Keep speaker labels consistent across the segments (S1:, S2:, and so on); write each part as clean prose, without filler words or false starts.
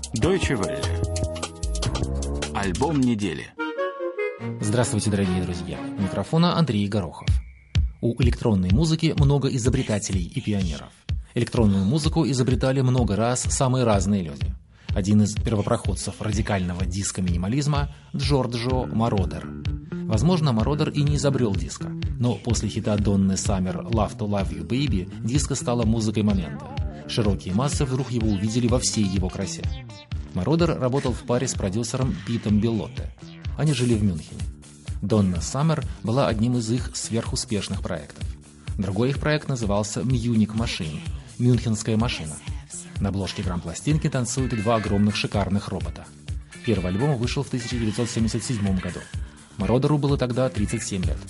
S1: Deutsche Welle. Альбом недели.
S2: Здравствуйте, дорогие друзья. У микрофона Андрей Горохов. У электронной музыки много изобретателей и пионеров. Электронную музыку изобретали много раз самые разные люди. Один из первопроходцев радикального диско-минимализма – Джорджо Мородер. Возможно, Мородер и не изобрел диско, но после хита Донны Саммер «Love to Love You, Baby» диско стало музыкой момента. Широкие массы вдруг его увидели во всей его красе. Мородер работал в паре с продюсером Питом Беллотте. Они жили в Мюнхене. Донна Саммер была одним из их сверхуспешных проектов. Другой их проект назывался «Мьюник Машин» – «Мюнхенская машина». На обложке грамм-пластинки танцуют два огромных шикарных робота. Первый альбом вышел в 1977 году. Мородеру было тогда 37 лет.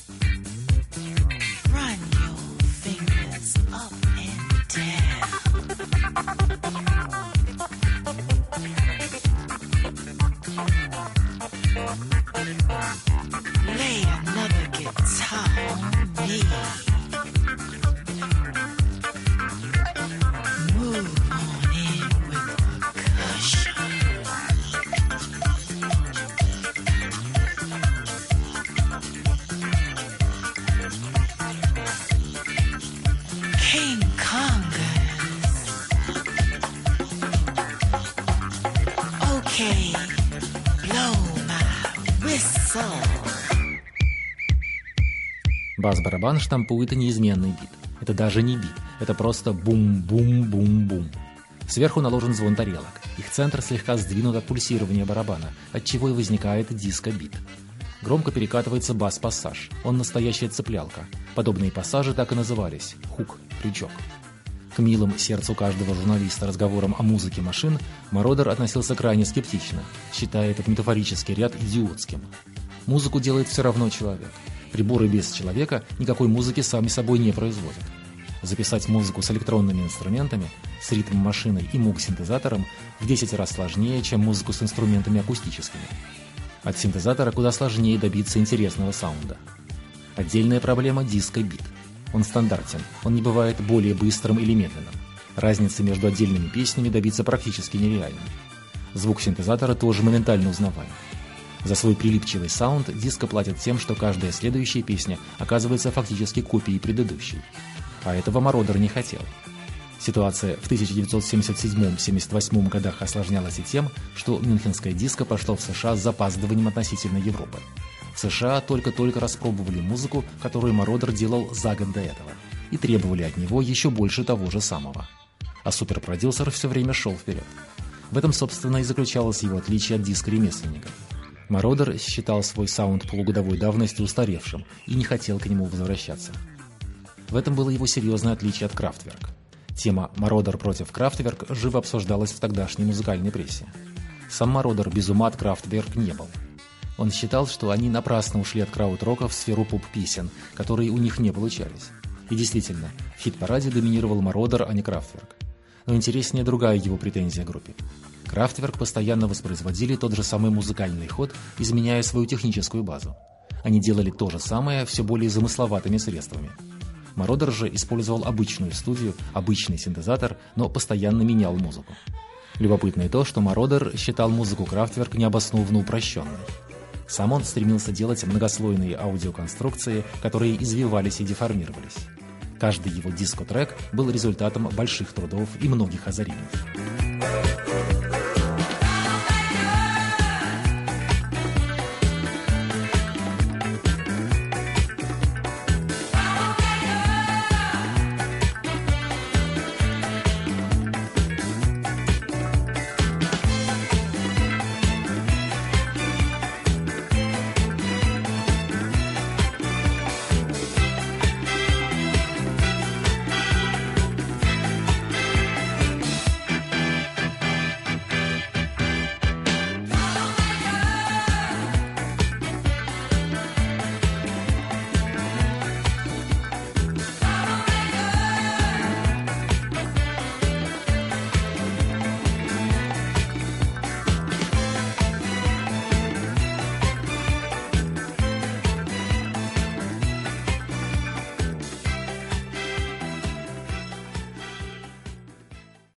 S2: Бас-барабан штампует неизменный бит. Это даже не бит, это просто бум-бум-бум-бум. Сверху наложен звон тарелок. Их центр слегка сдвинут от пульсирования барабана, отчего и возникает диско-бит. Громко перекатывается бас-пассаж. Он настоящая цеплялка. Подобные пассажи так и назывались – хук, крючок. К милым сердцу каждого журналиста разговорам о музыке машин Мородер относился крайне скептично, считая этот метафорический ряд идиотским. Музыку делает все равно человек. Приборы без человека никакой музыки сами собой не производят. Записать музыку с электронными инструментами, с ритм-машиной и мук-синтезатором в 10 раз сложнее, чем музыку с инструментами акустическими. От синтезатора куда сложнее добиться интересного саунда. Отдельная проблема – диско-бит. Он стандартен, он не бывает более быстрым или медленным. Разницы между отдельными песнями добиться практически нереально. Звук синтезатора тоже моментально узнаваем. За свой прилипчивый саунд диско платят тем, что каждая следующая песня оказывается фактически копией предыдущей. А этого Мородер не хотел. Ситуация в 1977-78 годах осложнялась и тем, что мюнхенское диско пошло в США с запаздыванием относительно Европы. В США только-только распробовали музыку, которую Мородер делал за год до этого, и требовали от него еще больше того же самого. А суперпродюсер все время шел вперед. В этом, собственно, и заключалось его отличие от диско-ремесленников. Мородер считал свой саунд полугодовой давности устаревшим и не хотел к нему возвращаться. В этом было его серьезное отличие от Kraftwerk. Тема «Мородер против Kraftwerk» живо обсуждалась в тогдашней музыкальной прессе. Сам Мородер без ума от Kraftwerk не был. Он считал, что они напрасно ушли от краудрока в сферу поп-песен, которые у них не получались. И действительно, в хит-параде доминировал Мородер, а не Kraftwerk. Но интереснее другая его претензия группе. Kraftwerk постоянно воспроизводили тот же самый музыкальный ход, изменяя свою техническую базу. Они делали то же самое все более замысловатыми средствами. Мородер же использовал обычную студию, обычный синтезатор, но постоянно менял музыку. Любопытно и то, что Мородер считал музыку Kraftwerk необоснованно упрощенной. Сам он стремился делать многослойные аудиоконструкции, которые извивались и деформировались. Каждый его диско-трек был результатом больших трудов и многих озарений.